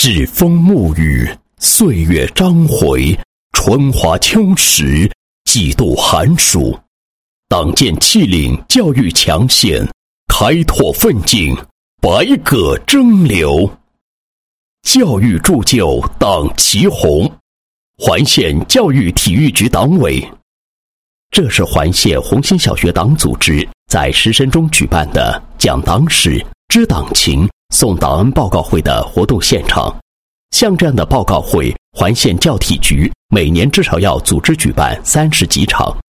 栉风沐雨，岁月章回，春华秋实，几度寒暑。党建气领，教育强县，开拓奋进，百舸争流。教育铸就党旗红。环县教育体育局党委。这是环县红星小学党组织在师生中举办的讲党史、知党情、送党恩报告会的活动现场。像这样的报告会，环县教体局每年至少要组织举办30几场。